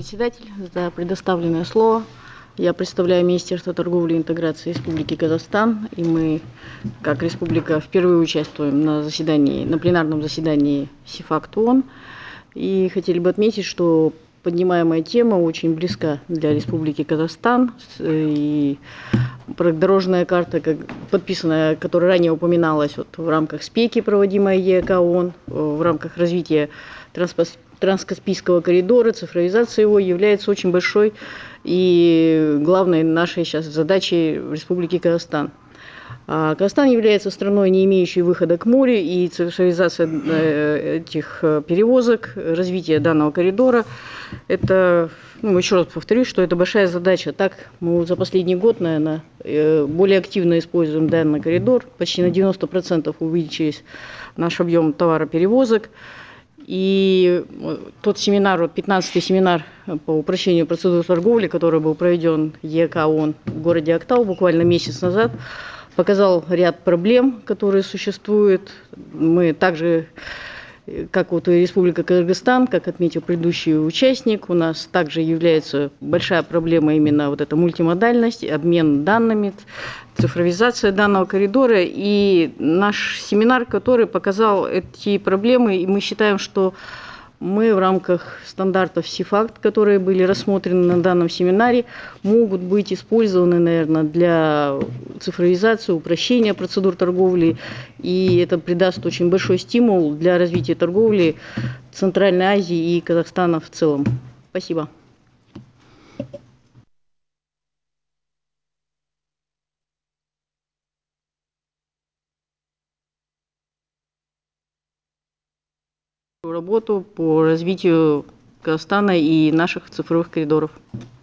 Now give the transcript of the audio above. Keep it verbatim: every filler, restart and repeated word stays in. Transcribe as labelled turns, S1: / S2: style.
S1: Председатель, за предоставленное слово. Я представляю Министерство торговли и интеграции Республики Казахстан, и мы, как республика, впервые участвуем на заседании, на пленарном заседании СИФАКТ ООН. И хотели бы отметить, что поднимаемая тема очень близка для Республики Казахстан. И дорожная карта, как, подписанная, которая ранее упоминалась вот, в рамках СПЕКи, проводимой ЕК ООН, в рамках развития транспорта, Транскаспийского коридора, цифровизация его является очень большой и главной нашей сейчас задачей в Республике Казахстан. А Казахстан является страной, не имеющей выхода к морю, и цифровизация этих перевозок, развитие данного коридора, это, ну, еще раз повторюсь, что это большая задача. Так мы за последний год, наверное, более активно используем данный коридор, почти на девяносто процентов увеличились наш объем товароперевозок. И тот семинар, вот пятнадцатый семинар по упрощению процедур торговли, который был проведен ЕК ООН в городе Актау буквально месяц назад, показал ряд проблем, которые существуют. Мы также, как вот и Республика Кыргызстан, как отметил предыдущий участник, у нас также является большая проблема именно вот эта мультимодальность, обмен данными, цифровизация данного коридора. И наш семинар, который показал эти проблемы, и мы считаем, что мы в рамках стандартов СИФАКТ, которые были рассмотрены на данном семинаре, могут быть использованы, наверное, для цифровизации, упрощения процедур торговли. И это придаст очень большой стимул для развития торговли Центральной Азии и Казахстана в целом. Спасибо. Работу по развитию Казахстана и наших цифровых коридоров.